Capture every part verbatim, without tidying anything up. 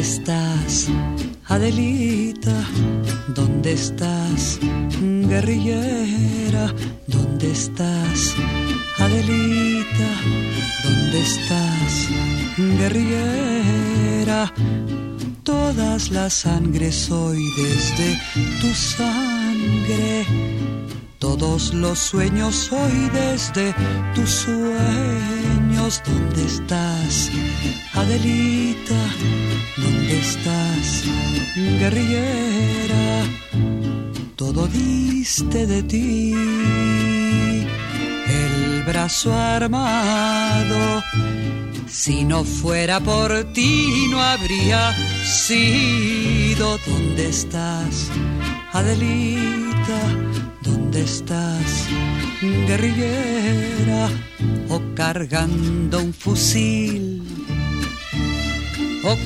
estás, Adelita? ¿Dónde estás, guerrillera? ¿Dónde estás, Adelita? ¿Dónde estás, guerrillera? Todas las sangres soy desde tu sangre, todos los sueños soy desde tus sueños. ¿Dónde estás, Adelita? ¿Dónde estás, guerrillera? Todo diste de ti, el brazo armado. Si no fuera por ti no habría sido. ¿Dónde estás, Adelita? ¿Dónde estás, guerrillera? O cargando un fusil, o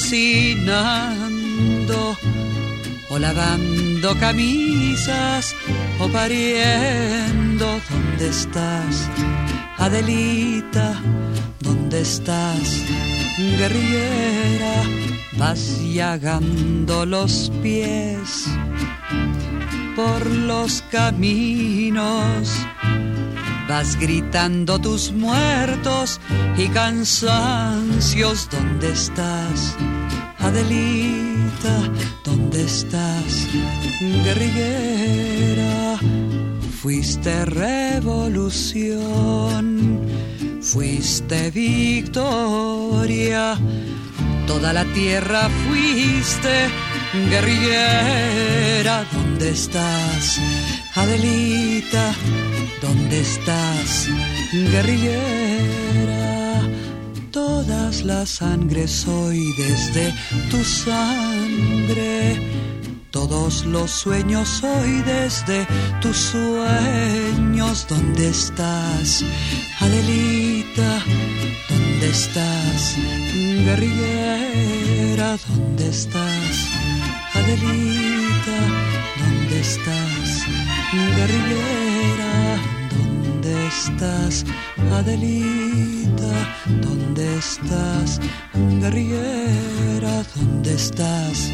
cocinando, o lavando camisas, o pariendo. ¿Dónde estás, Adelita? ¿Dónde estás, guerrillera? Vas llagando los pies por los caminos, vas gritando tus muertos y cansancios. ¿Dónde estás, Adelita? ¿Dónde estás, guerrillera? Fuiste revolución, fuiste victoria, toda la tierra fuiste, guerrillera. ¿Dónde estás, Adelita? ¿Dónde estás, guerrillera? Todas las sangres soy desde tu sangre, todos los sueños soy desde tus sueños. ¿Dónde estás, Adelita? ¿Dónde estás, guerrillera? ¿Dónde estás, Adelita? ¿Dónde estás, guerrillera? ¿Dónde estás, Adelita? ¿Dónde estás, guerrillera? ¿Dónde estás,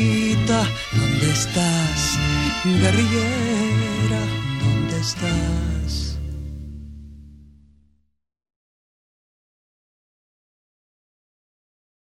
Adelita? ¿Dónde estás, guerrillera? ¿Dónde estás?